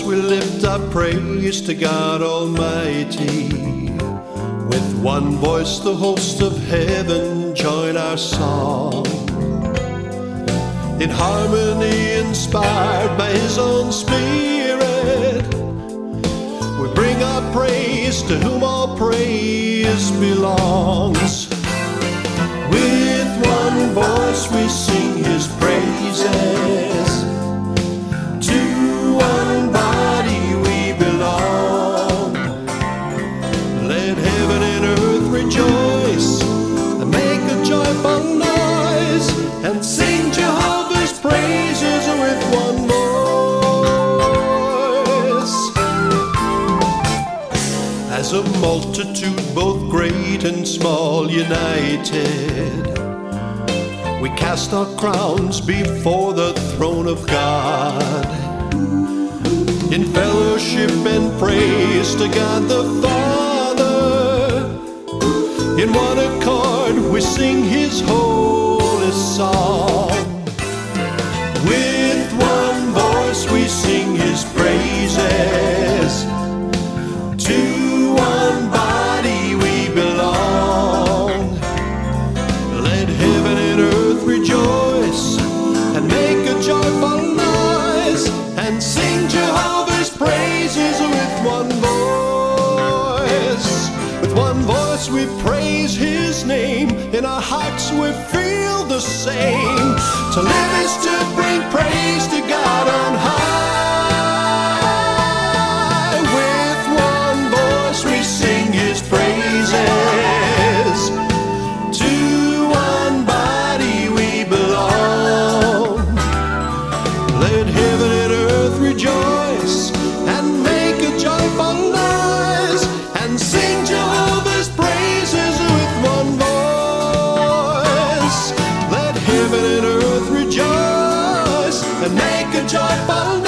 we lift our praise to God Almighty. With one voice the hosts of heaven join our song. In harmony inspired by His own Spirit, we bring our praise to whom all praise belongs. With one voice we sing His praises. To one body we belong. Let heaven and earth rejoice and make a joyful noise and sing Jehovah's praises with one voice. As a multitude both great and small united, we cast our crowns before the throne of God. In fellowship and praise to God the Father, in one accord we sing His holy song. With one voice we sing His praises. To one body we belong. Let heaven and earth rejoice and make a joyful noise and sing Jehovah's praises with one voice. With one voice we praise His name. In our hearts we feel the same. To live is to bring praise to God on high. With one voice we sing His praises. To one body we belong. Let heaven and earth rejoice and make a joyful noise and sing Jehovah's praises with one voice. Let heaven and earth rejoice and make a joyful noise